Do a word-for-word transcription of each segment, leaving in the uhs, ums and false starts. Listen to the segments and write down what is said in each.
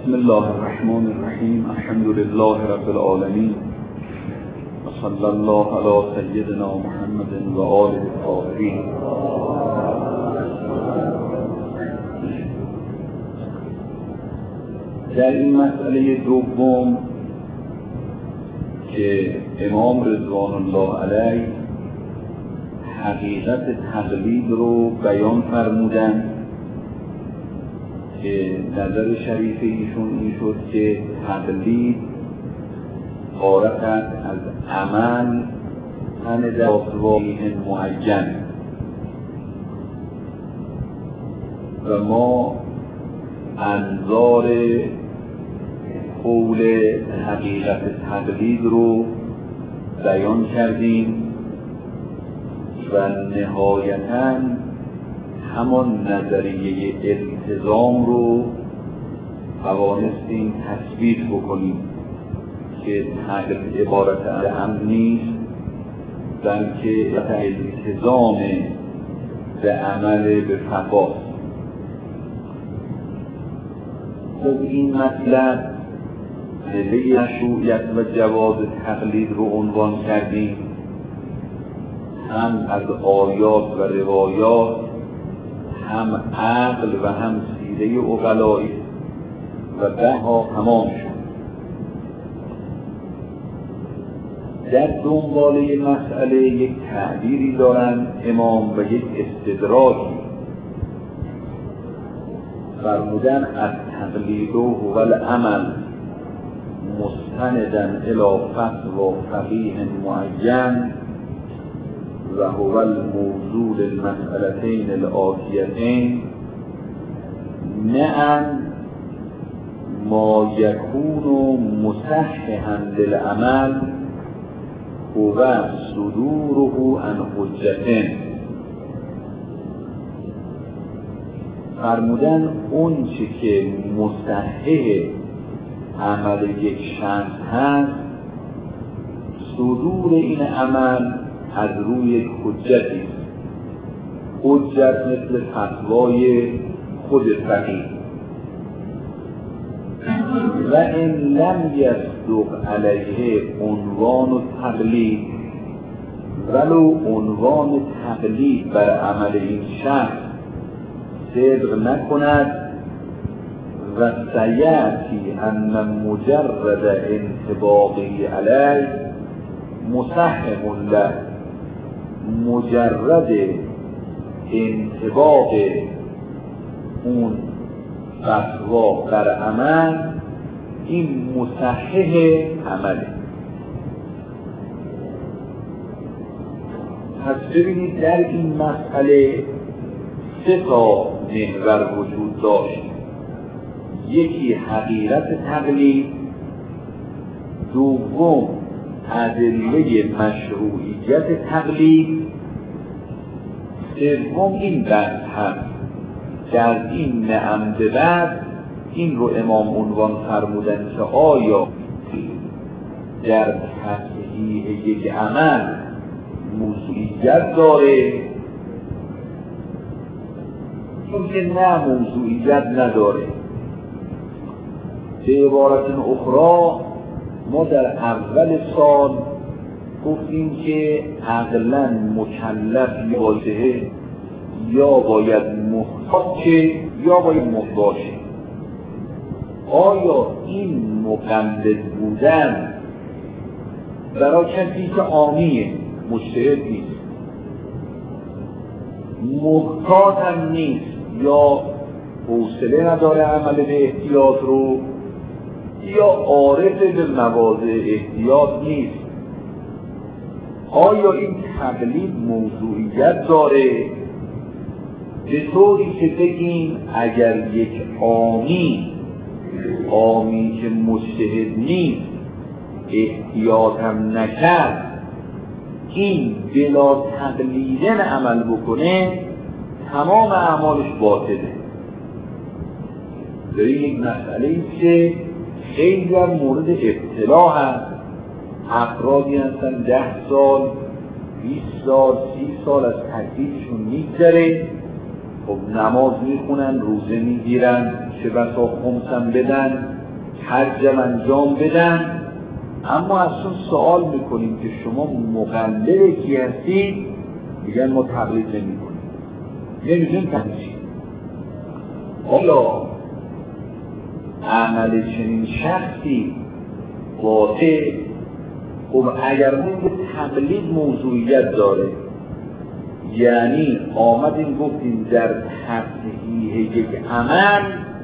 بسم الله الرحمن الرحیم. الحمد لله رب العالمین و صلی الله علی سیدنا محمد و آله الطاهرین. در این مسئله دوم که امام رضوان الله علیه حقیقت تقلید رو بیان فرمودن که نظر شریف ایشون این شد که تقلید عارف از عمل تن دستواقی معین و ما انظار قول حقیقت تقلید رو بیان کردیم و نهایتاً همان نظریه التزام رو توانستیم تثبیت بکنیم که تقلید عبارت از امر نیست بلکه التزام به عمل به فقاست. خب این مطلب دلیل مشروعیت و جواز تقلید رو عنوان کردیم، هم از آیات و روایات، هم عقل و هم سیره عقلایی و بها تمام شد. در دنباله مسئله یک تعبیری دارند امام و یک استدراکی فرمودن از تقلید و هو العمل مستندن الی فتوی فقیه معین و هو الموضوع للمسئلتین الآتیتین نعم ما یکون مصححا للعمل هو صدوره عن حجتین. فرمودن اون چی که مصحح عمل یک شخص هست صدور این عمل از روی یک حجتی، حجت مثل فتوای خود فقیه و ان لم یصدق علیه عنوان تقلید، ولو عنوان تقلید بر عمل این شخص صدق نکند و سیأتی ان مجرد انطباقی علیه مصحح له، مجرد انطباق اون فتوا بر عمل این مصحح عمله. پس ببینید در این مسئله سه تا محور وجود داشت. یکی حقیقت تقلید، دوم ادله مشروعیت تقلید، سوم این بحث هست که از این نعم به بعد این رو امام عنوان فرمودن که آیا در تصحیح یک عمل موضوعیت داره؟ چون که نه موضوعیت نداره. به عبارت اخرى ما در اول سال گفتیم که عقلاً مکلف باشه یا باید محتاج یا باید محتاج. آیا این مقلد بودن برای کسی که عامیه، مجتهد نیست، محتاج هم نیست یا حوصله نداره عمل به احتیاط رو، یا عارف به مواضع احتیاط نیست، آیا این تقلید موضوعیت داره؟ به طوری که بگیم اگر یک عامی عامی که مجتهد نیست احتیاط هم نکرد این بلا تقلیدن عمل بکنه تمام اعمالش باطله. در یک مسئله ایست که خیلی هم مورد ابتلا هست. افرادی هستن ده سال بیست سال سی سال از تکلیفشون میگذره خب نماز میخونن، روزه میگیرن، چه بسا خمسم بدن، حجم انجام بدن، اما ازشون سوال میکنیم که شما مقلد کی هستید؟ میگن ما تقلید نمیکنیم. نمیدونیم تقلید. حالا عمل چنین شخصی واقع، خب اگر ما تقلید موضوعیت داره، یعنی آمدیم گفتیم در تصحیح یک عمل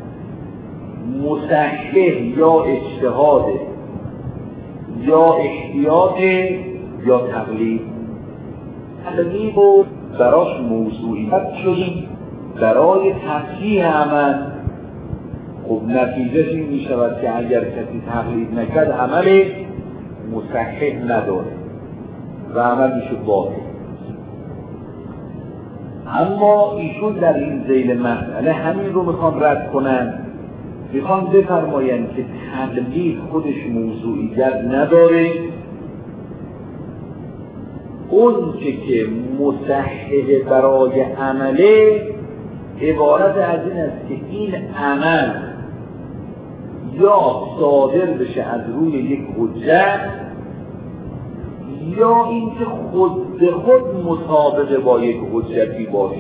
مصحح یا اجتهاد یا احتیاط یا تقلید. تقلید رو براش موضوعیت شدیم برای تصحیح عمل. خب نتیجهش این می شود که اگر کسی تقلید نکرد عمل مصحح نداره و عمل میشه باطل. اما ایشون در این ذیل مسئله همین رو میخوان رد کنن، میخوان بفرمایند که تقلید خودش موضوعیت نداره، اون چه که مصحح برای عمله عبارت از این است که این عمل یا صادر بشه از روی یک حجت یا اینکه خود به خود مطابق با یک حجتی باشه.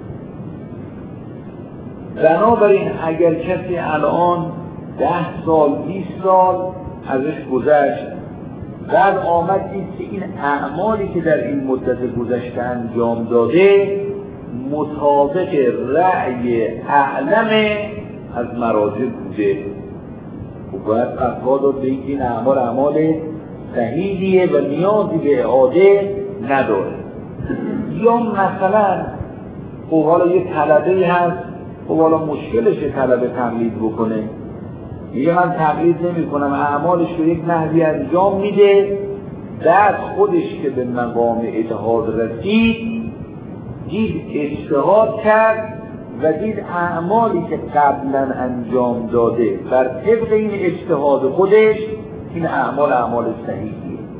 بنابراین اگر کسی الان ده سال بیست سال ازش گذشت، بعد آمد دید که این اعمالی که در این مدت گذشته انجام داده مطابق رأی اعلم از مراجع بوده، و باید فتوا داد به این اعمال اعمال صحیحیه و نیازی به اعاده نداره. یا مثلا خب حالا یه طلبه‌ای هست، خب حالا مشکلشه طلبه تقلید بکنه، میگه من تقلید نمی کنم، اعمالش رو یک نحوی انجام میده، بعد خودش که به مقام اجتهاد رسید دید اجتهاد کرد و دید اعمالی که قبلا انجام داده بر طبق این اجتهاد خودش این اعمال اعمال صحیحیه.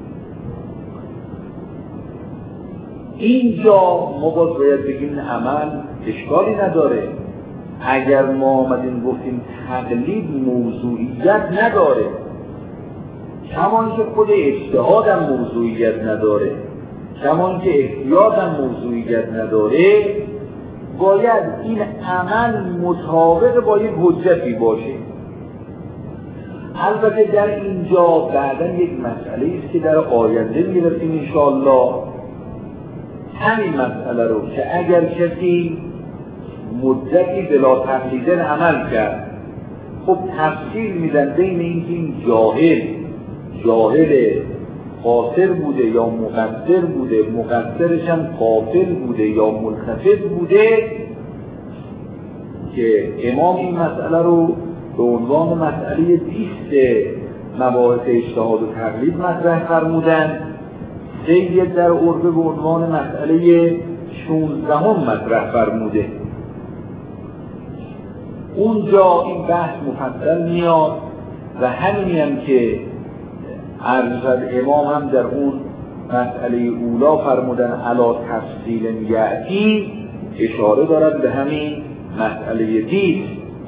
اینجا ما باز باید بگیم عمل اشکالی نداره. اگر ما آمدیم گفتیم تقلید موضوعیت نداره، کمان که خود اجتهاد هم موضوعیت نداره، کمان که احتیاط هم موضوعیت نداره، باید این عمل مطابق با یک حجتی باشه. البته در اینجا بعدا یک مسئله است که در آینده میرسیم انشاءالله، همین مسئله رو که اگر کسی مدتی بلا تقلیدن عمل کرد، خب تفصیل میدن بین اینکه این جاهل جاهل قاصر بوده یا مقصر بوده، مقصرش هم غافل بوده یا ملتفت بوده، که امام این مسئله رو به عنوان مسئله بیست مباحث اجتهاد و تقلید مطرح فرمودن. سید در عرفه به عنوان مسئله شانزدهم مطرح فرموده. اونجا این بحث مفصل میاد و همینی هم که عرض امام هم در اون مسئله اولا فرمودن علا تفصیل یعتی، اشاره دارد به همین مسئله بیست.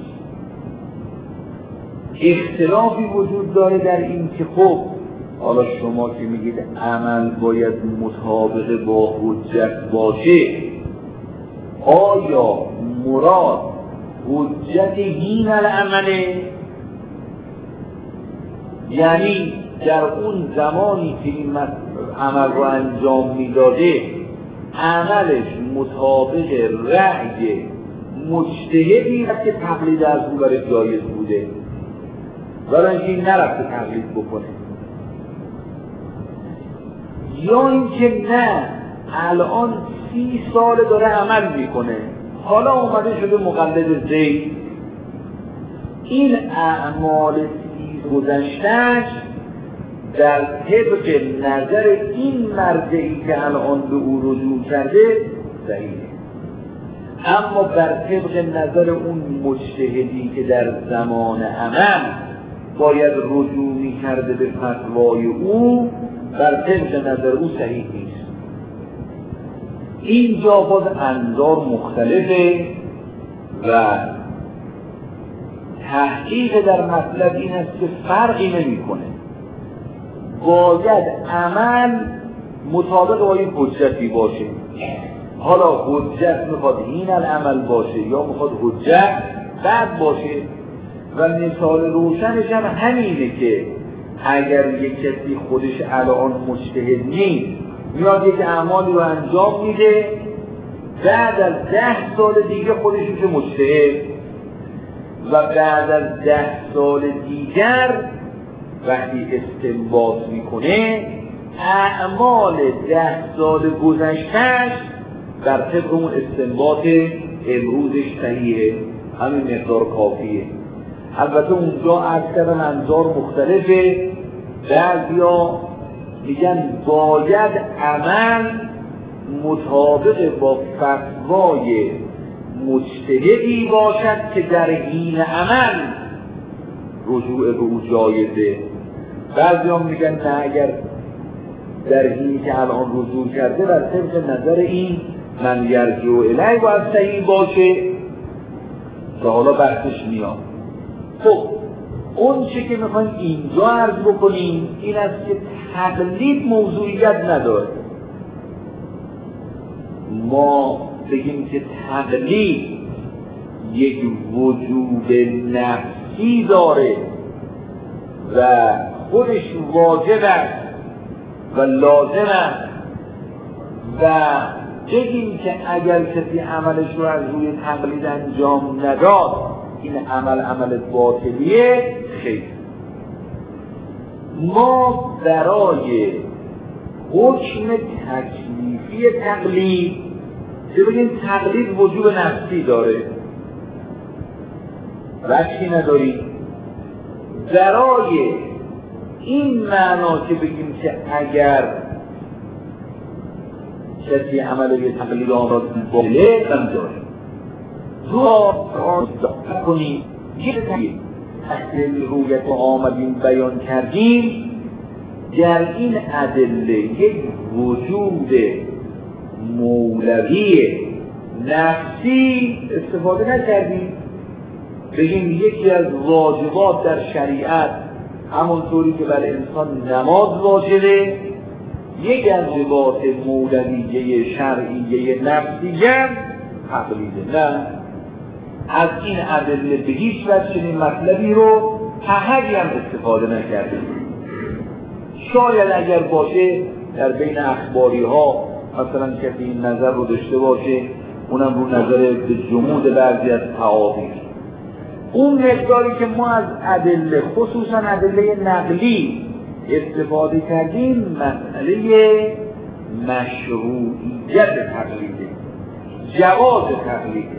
اختلافی وجود داره در این که خب حالا شما که میگید عمل باید مطابق با حجت باشه، آیا مراد حجت هین العمله، یعنی در اون زمانی که این عمل رو انجام میداده عملش مطابق رأی مجتهدی که تقلید از او برای جایز بوده، برای اینکه این نرفته تقلید بکنه، یا اینکه نه الان سی سال داره عمل میکنه، حالا اومده شده مقلد زید، این اعمال سی گذشتهش در طبق نظر این مرجعی که الان به او رجوع کرده صحیحه، اما بر طبق نظر اون مجتهدی که در زمان عمل باید رجوع می‌کرده به فتوای او، بر طبق نظر او صحیح نیست. اینجا باز انظار مختلفه و تحقیق در مطلب این است که فرقی نمی کنه، باید عمل مطابق با این حجتی باشه. حالا حجت میخواد این العمل باشه یا میخواد حجت بعد باشه. و مثال روشنش هم همینه که اگر یک کسی خودش الان مجتهد نیست، میاد یک اعمالی رو انجام میده، بعد از ده سال دیگه خودش میشه مجتهد و بعد از ده سال دیگر وقتی استنباط میکنه اعمال ده سال گذشتهش در طبق اون استنباط امروزش صحیحه، همین مقدار کافیه. البته اونجا اکثر انظار مختلفه، بعضیا میگن باید عمل مطابق با فتوای مجتهدی باشد که در حین عمل رجوع به او جایزه. بعضیا میگن نه، اگر در حینی که الان رجوع کرده در طبق نظر این من یرجع الیه باید صحیح باشه که حالا بحثش میاد. خب اون چی که میخوایم اینجا عرض بکنیم این است که تقلید موضوعیت نداره. ما بگیم که تقلید یک وجود نفسی داره و خودش واجب است و لازم است و بگیم که اگر کسی عملش رو از روی تقلید انجام نداد این عمل عمل باطلیه، خیر. ما برای حکم تکلیفی تقلید که بگیم تقلید وجوب نفسی داره وجهی نداریم، برای این معنا که بگیم که اگر کسی عمل به تقلید آن را باطله هم داره دعا کنیم یک تقلید رویت آمدیم بیان کردیم در این ادله یک وجود مولوی نفسی استفاده نکردیم. بگیم یکی از واجبات در شریعت همونطوری که بر انسان نماز واجبه، یکی از واجبات مولویه شرعیه نفسیه تقلیده. نه، از این ادله به هیچ وجه چنین مطلبی رو احدی هم استفاده نکردیم. شاید اگر باشه در بین اخباری ها مثلا کسی این نظر رو داشته باشه، اونم رو نظر به جمود بعضی از تعابیر. اون مقداری که ما از ادله خصوصا ادله نقلی استفاده کردیم مسئله مشروعیت تقلیده، جواز تقلیده.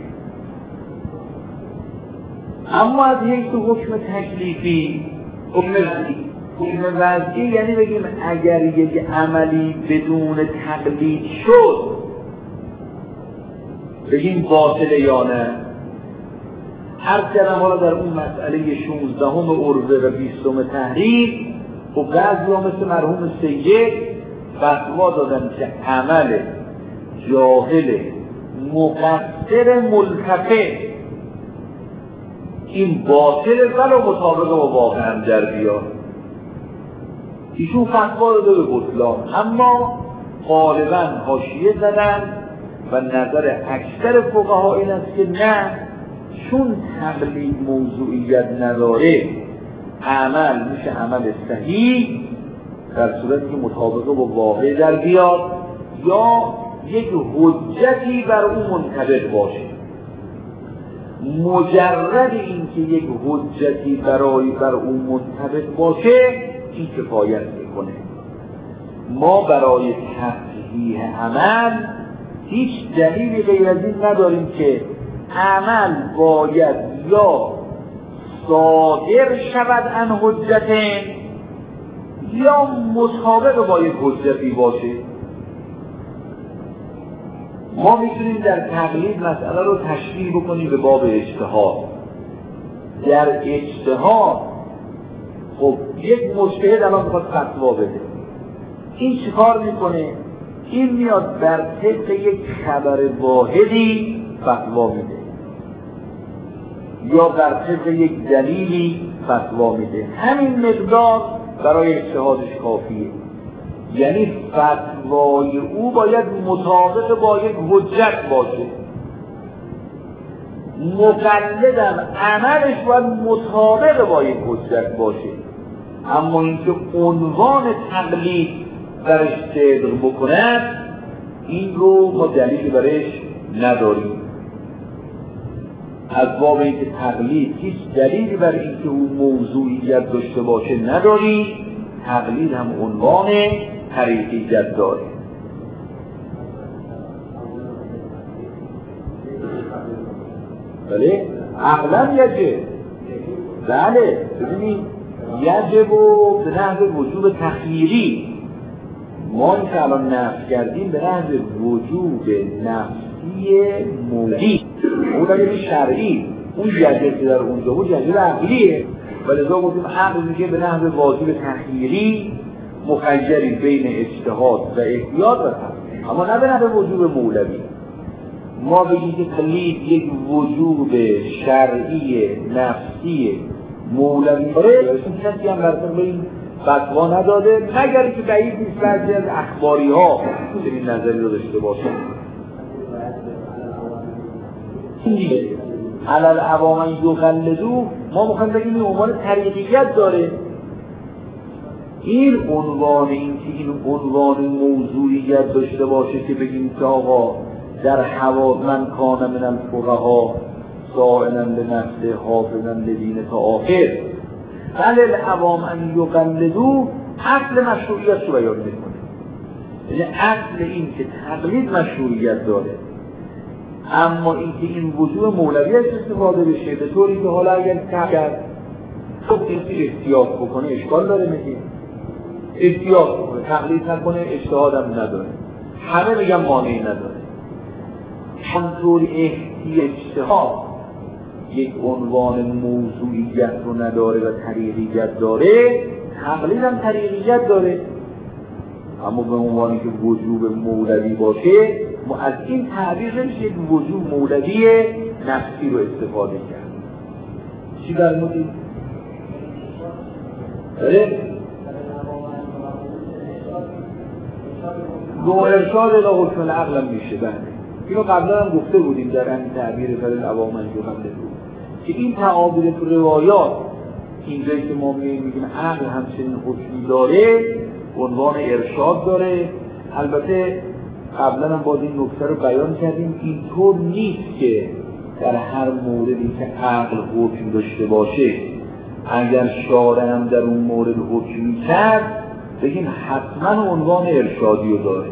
اما از حیث حکم تکلیفی حکم حکم وضعی یعنی بگیم اگر یک عملی بدون تقلید شد بگیم باطله یا نه. هر کلمه حالا در اون مسئله شانزدهم عروه و بیستم تحریر و بعضی ها مثل مرحوم سید فتوا دادن که عمل جاهل مقصر ملتفت این باطل ولو مطابق با واقع هم در بیاد. ایشون فتوا داده به بطلان، اما غالبا حاشیه زدن و نظر اکثر فقها این است که نه، چون تقلید موضوعیت نداره عمل میشه عمل صحیح در صورتی که مطابق با واقع در بیاد یا یک حجتی بر او منطبق باشه. مجرد این که یک حجتی برای بر او منطبق باشه این کفایت میکنه. ما برای تصحیح عمل هیچ دلیلی غیر از این نداریم که عمل باید یا صادر شود عن حجتین یا مطابق با یک حجتی باشه. ما میتونیم در تقلید مسئله رو تشبیه بکنیم به باب اجتهاد. در اجتهاد خب یک مجتهد الان میخواد فتوا بده، این چیکار میکنه؟ این میاد بر طبق یک خبر واحدی فتوا میده. یا بر طبق یک دلیلی فتوا میده، همین مقدار برای اجتهادش کافیه. یعنی فتوای او باید مطابق با یک حجت باشه، مقلدم عملش باید مطابق با یک حجت باشه. اما اینکه عنوان تقلید درش صدق بکند، این رو ما دلیلی برش نداریم. از باب اینکه تقلید هیچ دلیلی بر اینکه او موضوعیت داشته باشه نداریم، تقلید هم عنوان طریقیت داره. بله عقلا یجب، بله ببینید یجب و به نحو وجوب تخییری، ما این که الان نفی کردیم به نحو وجوب نفسی مولی، اون دلیل شرعی، اون یجب که در اونجا بود یجب عقلیه، ولذا گفتیم عقل میگه به نحو واجب تخییری مخیری بین اجتهاد و احتیاط و تخییر، اما نه به نحو وجوب مولوی. ما بگیم که تقلید یک وجوب شرعی نفسی مولوی داره، کسی هم برسن به این فتوا نداده، مگر که بعید نیست بعضی از اخباری ها این نظری رو داشته باشن. علل عوامن یقلدو، ما میخوایم بگیم این عنوان طریقیت داره. این عنوان این که این عنوان موضوعیت داشته باشه که بگیم که آقا در حوا من کان من الفقها سائلا لنفسه حافظا لدین تا آخر، علل عوامن یقلدو اصل مشروعیت رو بیان میکنه. یعنی اصل این که تقلید مشروعیت داره، اما اینکه این وجوب مولوی استفاده بشه به طوری که حالا اگر کرد خب کسی احتیاط بکنه اشکال داره، میگه احتیاط بکنه، تقلید نکنه، اجتهادم نداره، همه میگن مانعی نداره. همطور اجتهاد یک عنوان موضوعیت رو نداره و طریقیت داره، تقلید هم طریقیت داره، اما به عنوانی که وجوب مولوی باشه ما از این تعبیر نمیشه یک وجوب مولوی نفسی رو استفاده کرد. چی برمودید؟ داره؟ دو ارشاد الى حکم العقل هم میشه. بله اینو قبلا هم گفته بودیم در این تعبیر فلل عوامن یقلدو که این تعابیر تو روایات اینجایی که ما میگیم عقل همچنین حکمی داره عنوان ارشاد داره. البته قبلا هم باز این نکته رو بیان کردیم، اینطور نیست که در هر موردی که عقل حکم داشته باشه اگر شارع هم در اون مورد حکمی کرد بگیم حتما عنوان ارشادی رو داره.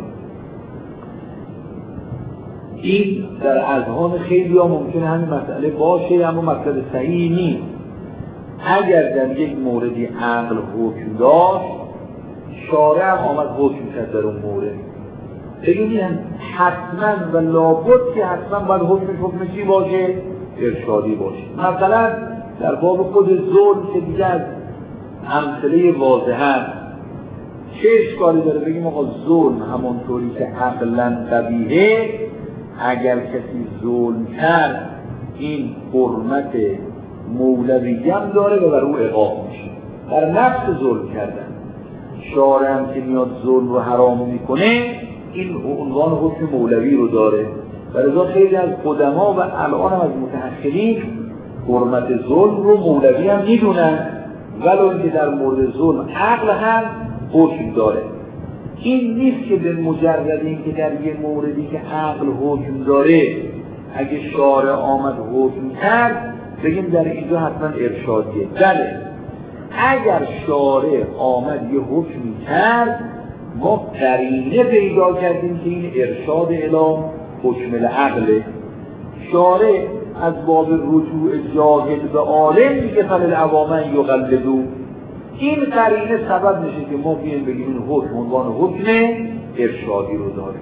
این در اذهان خیلی ها ممکنه همین مسئله باشه، اما مسئله صحیح نیست. اگر در یک موردی عقل حکم داشت شارع هم آمد حکم کرد در اون مورد، بگیم حتما و لابد که حتما باید حکمش حکم چی باشه؟ ارشادی باشه. مثلا در باب خود ظلم که دیگه از امثله واضحه چه اشکالی داره بگیم آقا ظلم همانطوری که عقلا قبیحه، اگر کسی ظلم کرد این حرمت مولوی هم داره و بر او عقاب میشه در نفس ظلم کردن. شارع هم که میاد ظلم رو حرام میکنه این عنوان حکم مولوی رو داره. ولذا خیلی از قدما و الان هم از متأخرین حرمت ظلم رو مولوی هم میدونن، ولو اینکه در مورد ظلم عقل هم حکم داره. این نیست که به مجرد اینکه در یه موردی که عقل حکم داره اگه شارع آمد حکم کرد بگیم در اینجا حتما ارشادیه. بله اگر شارع آمد یه حکمی کرد ما قرینه پیدا کردیم که این ارشاد الی حکم العقل. شارع از باب رجوع جاهل به عالم میگه فلل عوامن یقلدو، این قرینه سبب میشه که ما بیایم بگیم این حکم عنوان حکم ارشادی رو داره.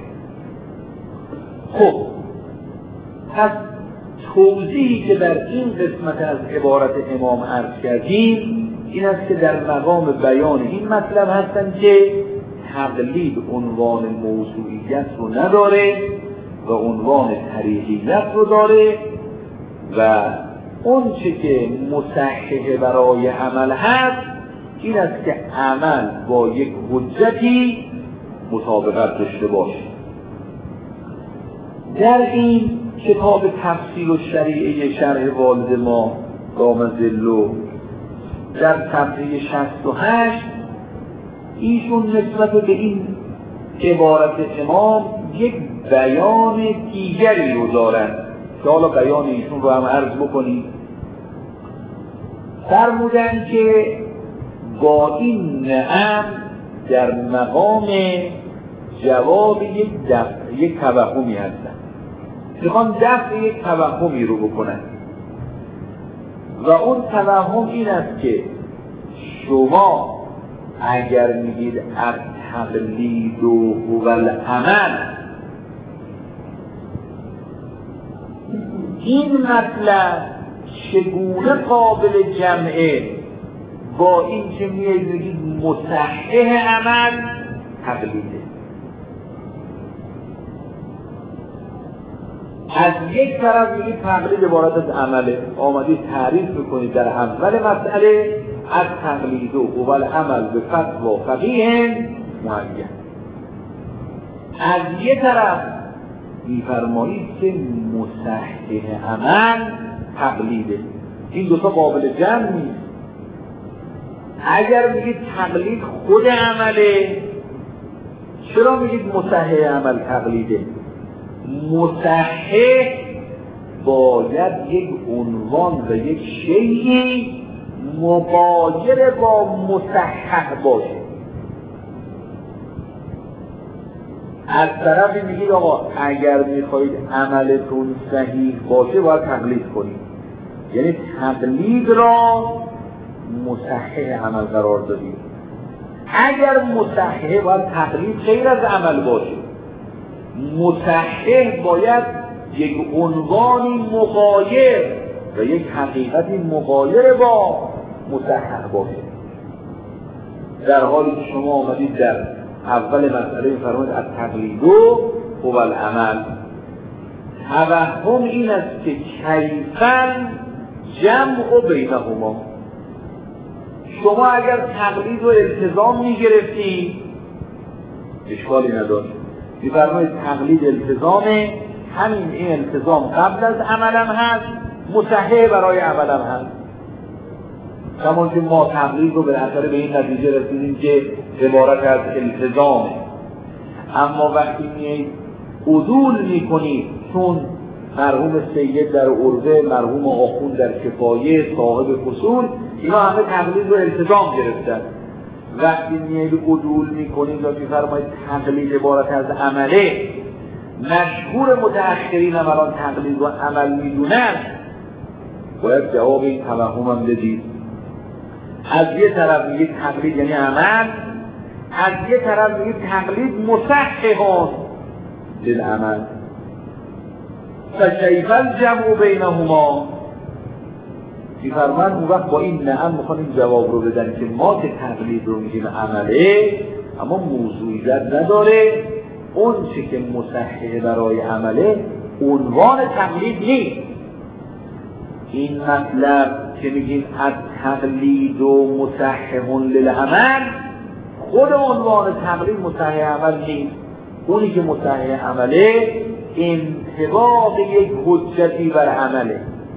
خب پس توضیحی که در این قسمت از عبارت امام عرض کردیم این است که در مقام بیان این مطلب هستن که تقلید عنوان موضوعیت رو نداره و عنوان طریقیت رو داره و اون چه که مصحح برای عمل هست این است که عمل با یک حجتی مطابقت داشته باشه. در این کتاب تفصیل و شریعه شرح والد ما دام ظله در صفحه شصت و هشت ایشون نسبت به این عبارت امام یک بیان دیگری رو دارن که حالا بیان ایشون رو هم عرض بکنیم. فرمودن که با این نعم در مقام جواب یک دفع یک توهمی هستن، میخوان دفع یک توهمی رو بکنن و اون توهم این است که شما اگر میگید التقلید و هو العمل، این مطلب چگونه قابل جمعه با این که میگید مصحح عمل تقلیده؟ از یک طرف میگید تقلید عبارت از عمله، آمدید تعریف میکنید در اول مسئله از تقلید و هو العمل به فتوا فقیه معین. از یک طرف میفرمایید که مصحح عمل تقلیده. این دوتا قابل جمع نیست. اگر میگید تقلید خود عمله، چرا میگید مصحح عمل تقلیده؟ مصحح باید یک عنوان و یک شیئی مبایر با مصحح باشه. از طرفی میگید آقا اگر میخواید عملتون صحیح باشه باید تقلید کنید، یعنی تقلید را مصحح عمل قرار دادید. اگر مصحح باید تقلید غیر از عمل باشه. مصحح باید یک عنوانی مغایر و یک حقیقتی مغایر با مصحح باشه. در حالی که شما آمدید در اول مسئله فرمودید از تقلید و هو العمل، توهم این است که کیفاً جمع بینهما. شما اگر تقلید و التزام میگرفتید اشکالی نداشت، میفرمایید تقلید التزامه، همین این التزام قبل از عملم هست، مصحح برای عملم هست. همون که ما تقلید رو بالاخره به این نتیجه رسیدیم که عبارت از التزامه، اما وقتی میایید عدول میکنید، چون مرحوم سید در عرضه، مرحوم آخوند در کفایه، صاحب فصول، اینا همه تقلید رو التزام گرفتن. وقتی میایید عدول میکنید و میفرمایید تقلید عبارت از عمله، مشهور متأخرین هم الان تقلید رو عمل میدونن، باید جواب این توهم هم بدید. از یه طرف میگید تقلید یعنی عمل، از یه طرف میگید تقلید مصححان للعمل. فکیف الجمع بینهما؟ میفرمان اون وقت با این نعم میخوان این جواب رو بدن که ما که تقلید رو میگیم عمله، اما موضوعیت نداره، اون چه که مصحح برای عمله عنوان تقلید نیست. این مطلب که میگیم از تقلید و مصحح للعمل، خود عنوان تقلید مصحح عمل نیست. اونی که مصحح عمله انطباق یک حجتی بر عمله،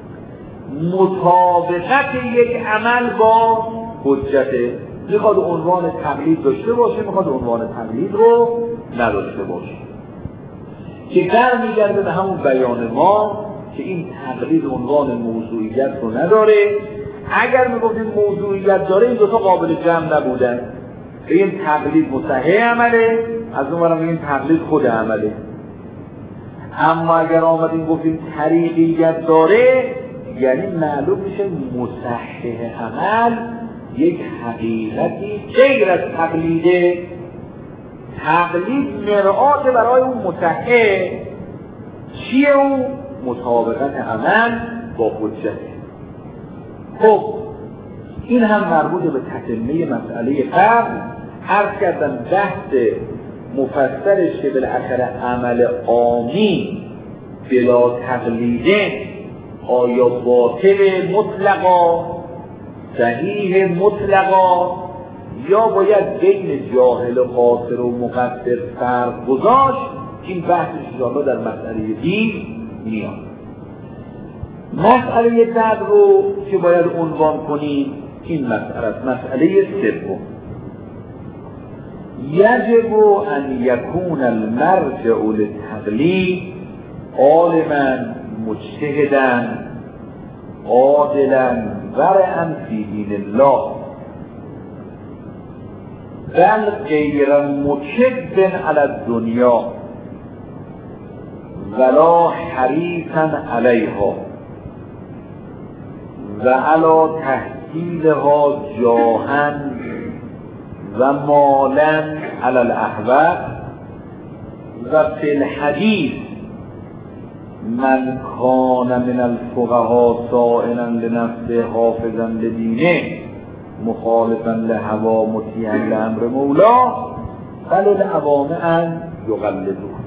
مطابقت یک عمل با حجته. میخواد عنوان تقلید داشته باشه، میخواد عنوان تقلید رو نداشته باشه، که در میگرده به همون بیان ما که این تقلید عنوان موضوعیت رو نداره. اگر میگفتیم موضوعیت داره، این دوتا قابل جمع نبودن. این تقلید مصحح عمله، از اون برم این تقلید خود عمله. اما اگر آمدیم گفتیم طریقیت داره، یعنی معلوم میشه مصحح عمل یک حقیقتی غیر از تقلیده. تقلید مرآت برای اون مصحح چیه؟ اون مطابقت عمل با حجته. خب این هم مربوط به تتمه مسئله قبل. عرض کردم بحث مفسرش که بالاخره عمل عامی بلا تقلیده آیا باطل مطلقا، صحیح مطلقا، یا باید بین جاهل و قاصر و مقصر فرق گذاشت؟ این بحثش انشاءالله در مسئله دین میاد. مسئله بعد رو که باید عنوان کنیم این مسئله است، مسئله سوم. یجب ان یکون المرجع للتقلید عالما مجتهدا عادلا ورعا فی دین الله بل غیر مکب علی الدنیا ولا حریصا علیها و علی تحصیلها جاها و مالا علی الاحوال و فی الحدیث من کان من الفقهاء سائلا لنفسه حافظا لدینه مخالفا لهوا مطیعا لامر مولا بل العوام ان یقلدوه.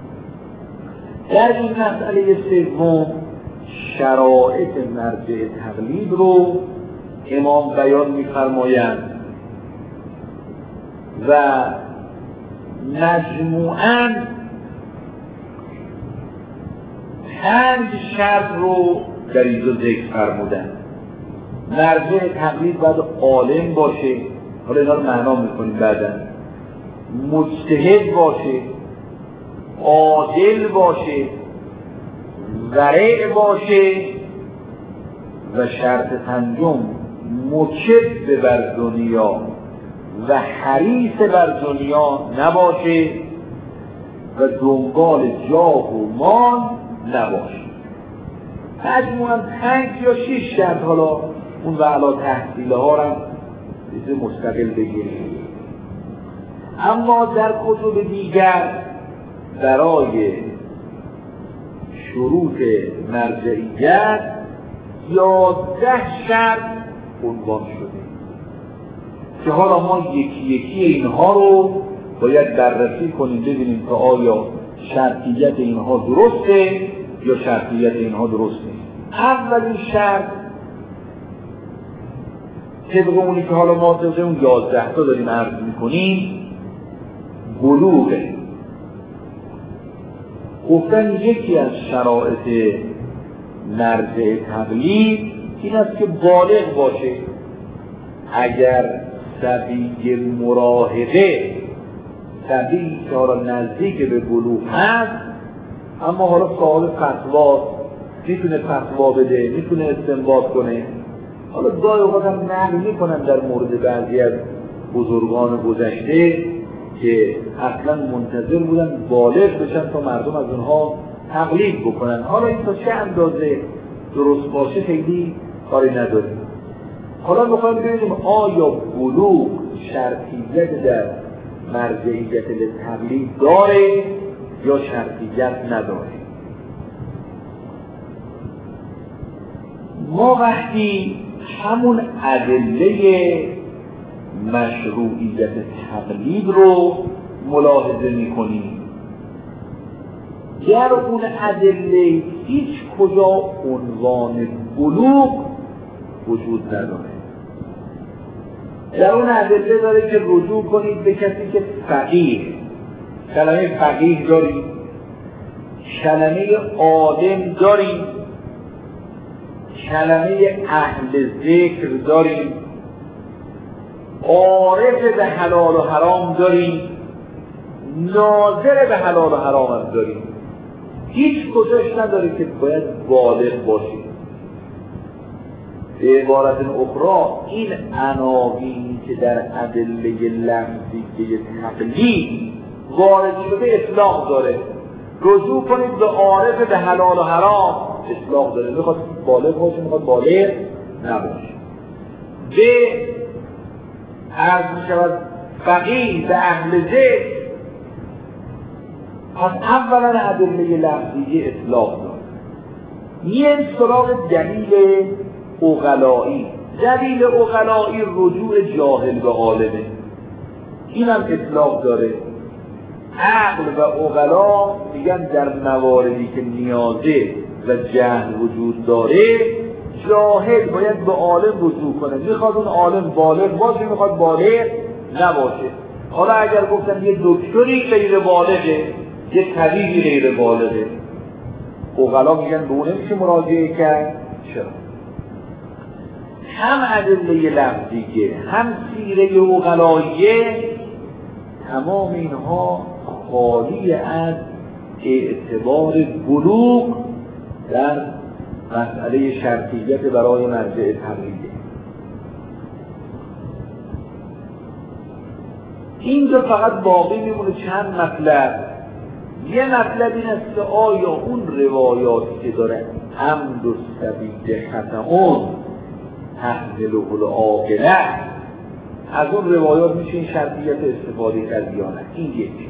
در این مسئله سوم شرایط مرجع تقلید رو امام بیان می‌فرمایند و مجموعاً پنج شرط رو در اینجا ذکر فرمودن. مرجع تقلید باید عالم باشه، حالا اینا رو معنا میکنیم بعداً، مجتهد باشه، عادل باشه، ورع باشه و شرط پنجم مکب بر دنیا و حریص بر دنیا نباشه و دنبال جاه و مال نباشه. مجموعاً پنج یا شش شرط، حالا اون و علا تحصیل ها رو چیز مستقل بگیریم. اما در کتب دیگر برای شروط مرجعیت یازده شرط عنوان شده که حالا ما یکی یکی اینها رو باید بررسی کنیم ببینیم که آیا شرطیت اینها درسته یا شرطیت اینها درست نیست. اولین شرط طبق اونی که حالا ما طبق اون یازده تا داریم عرض میکنیم بلوغه. گفتن یکی از شرایط مرجع تقلید این است که بالغ باشه. اگر صبی مراهقه، صبی که حالا نزدیک به بلوغ هست اما حالا صاحب فتوا میتونه فتوا بده، میتونه استنباط کنه، حالا گاهی اوقات هم نقل میکنن در مورد بعضی از بزرگان گذشته که اصلا منتظر بودن بالغ بشن تا مردم از اونها تقلید بکنن. حالا این تا چه اندازه درست باشه خیلی کاری نداریم. حالا میخوایم ببینیم آیا بلوغ شرطیت در مرجعیت تقلید داره یا شرطیت نداره. ما وقتی همون ادله مشروعیت تقلید رو ملاحظه میکنیم در اون ادله هیچ کجا عنوان بلوغ وجود نداره. در اون ادله داره که رجوع کنید به کسی که فقیه، کلمه فقیه داریم، کلمه عالم داریم، کلمه اهل ذکر داریم، عارف به حلال و حرام داریم، ناظر به حلال و حرام هم داریم. هیچ کجاش نداره که باید بالغ باشیم. به عبارت اخرى این عناوینی که در ادله لفظی تقلید وارد شده اطلاق داره. رجوع کنید به عارف به حلال و حرام اطلاق داره، میخواد بالغ باشه، میخواد بالغ نباشه. به عرض میشود فقیه به اهل ذکر، پس اولا ادله لفظی اطلاق داره. این سراغ دلیل عقلایی. دلیل عقلایی رجوع جاهل به عالمه، این هم اطلاق داره. عقل و عقلا میگن در مواردی که نیازه و جهل وجود داره، جاهل باید به عالم رجوع کنه. میخواد اون عالم بالغ باشه، میخواد بالغ نباشه. حالا اگر گفتن یه دکتری غیر بالغه، یه طبیبی غیر بالغه، عقلا میگن به اون نمیشه مراجعه کرد. چرا؟ هم ادله لفظیه هم سیره عقلاییه، تمام اینها خالی از اعتبار بلوغ در مسئله شرطیت برای مرجع تقلیده. اینجا فقط باقی میمونه چند مطلب. یه مطلب این است که آیا اون روایاتی که داره عمد و سبیل خطأون تحمله العاقله، از اون روایات میشه این شرطیت استفاده کرد یا نه؟ این یکی.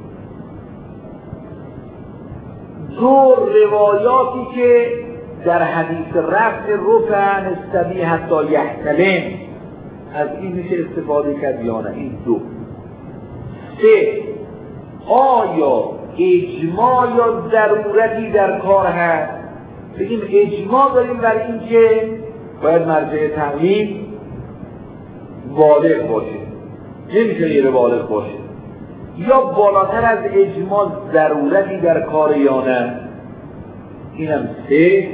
دو، روایاتی که در حدیث رفع رفع نسبی حتی یحتلم، از این میشه استفاده کرد یا نه؟ این دو. سه، آیا اجماع یا ضرورتی در کار هست؟ بگیم اجماع داریم برای این که باید مرجع تقلید بالغ باشه، نمیشه غیر بالغ باشه، یا بالاتر از اجماع ضرورتی در کار یا نه؟ اینم سه.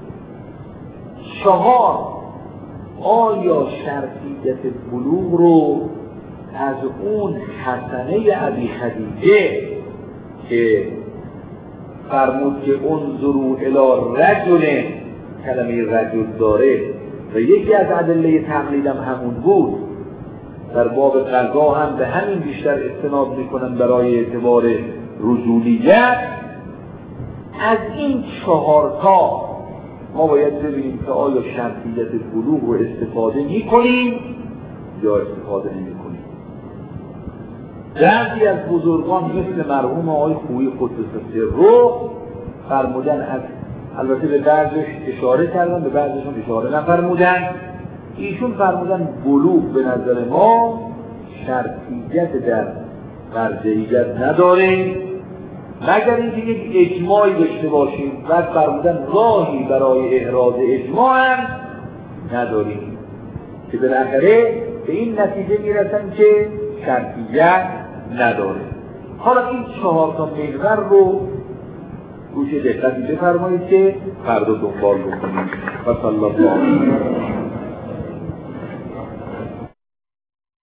چهار، آیا شرطیت بلوغ رو از اون حسنه ابی خدیجه که فرمود که انظروا الی رجل، کلمه رجل داره و یکی از ادله تقلیدم همون بود، در باب قضا هم به همین بیشتر استناد میکنن برای اعتبار رجولیت. از این چهارتا ما باید ببینیم که آیا شرطیت بلوغ رو استفاده میکنیم یا استفاده نمیکنیم. بعضی از بزرگان مثل مرحوم آقای خویی قدس سره فرمودن، از البته به بعضش اشاره کردن، به بعضشون اشاره نفرمودن. ایشون فرمودن بلوغ به نظر ما شرطیت در مرجعیت نداره مگر اینکه یک اجماعی داشته باشیم. بعد فرمودن راهی برای احراز اجماع هم نداریم، که بالاخره به این نتیجه میرسن که شرطیت نداره. حالا این چهار تا محور رو گوش دقتی بفرمایید که فردا دنبال بکنید. و صلی الله علیه و